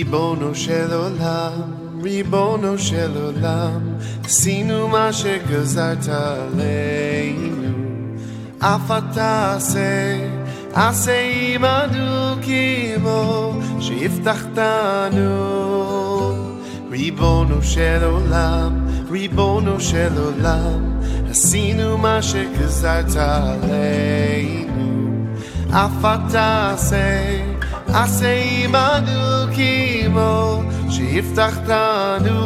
ריבונו של עולם, ריבונו של עולם, עשינו מה שגזרת עלינו, אף אתה עשה עמנו כמו שהבטחתנו. ריבונו של עולם, ריבונו של עולם, עשינו מה שגזרת עלינו, אף אתה עשה עמנו כמו שהבטחתנו.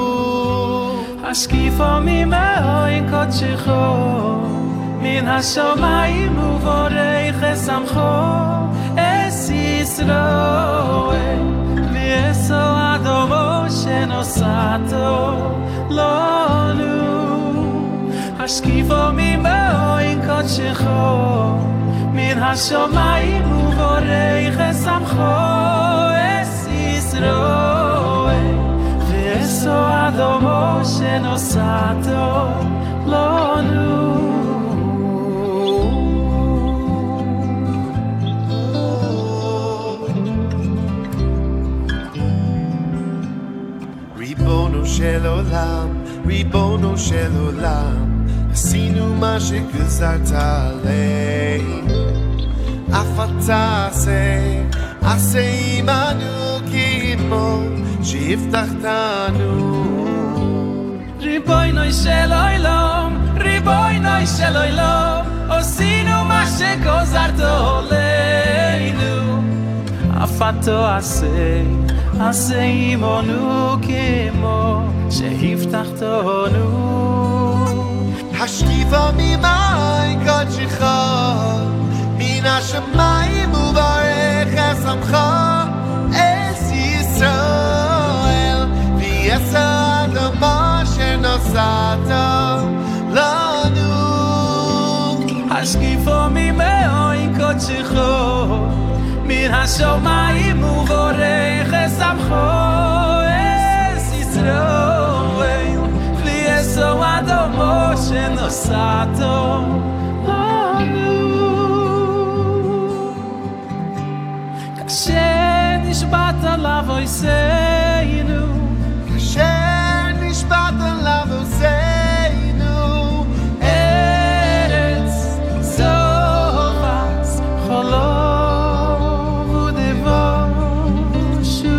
השקיפו ממאוי קודשך מן השמיים ובורך שמחו אס ישראל ואסו אדומו שנוסעתו לנו. השקיפו ממאוי קודשך מן השמיים ובורך שמחו אס ישראל ואסו אדומו שנוסעתו לנו. ריבונו של עולם, ריבונו של עולם, עשינו מה שגזרת עלינו, אף אתה עשה עמנו כמו שהבטחתנו. ריבונו של עולם, ריבונו של עולם, עשינו מה שגזרת עלינו, אף אתה עשה עמנו כמו שהבטחתנו. השקיפה ממאי קודשך מן השמיים וברך שמך אס ישראל ויעשה אדמה שנוסעת לנו. השקיפה ממאי קודשך מן השמיים ובורך שמחו אס ישראל ויעשה אדמה שנוסעת לנו. כאשר נשבעת עליו עשינו, כאשר נשבעת עליו עשינו, ארץ זובס חלוב ודבושו.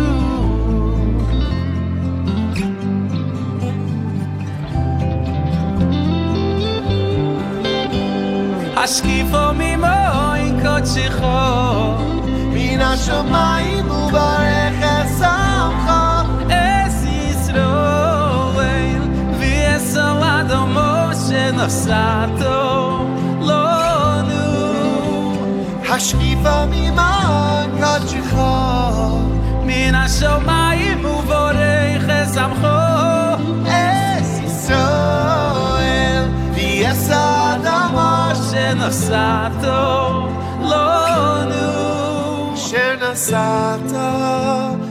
השקיפו ממאי קודשך מן השמיים וברך שמך אס ישראל ויעשה אדמו שנוסעתו לנו. השקיפה ממאי קודשך מן השמיים ובורך שמחו אס ישראל ויעשה אדמה שנוסעתו לנו. שנסעת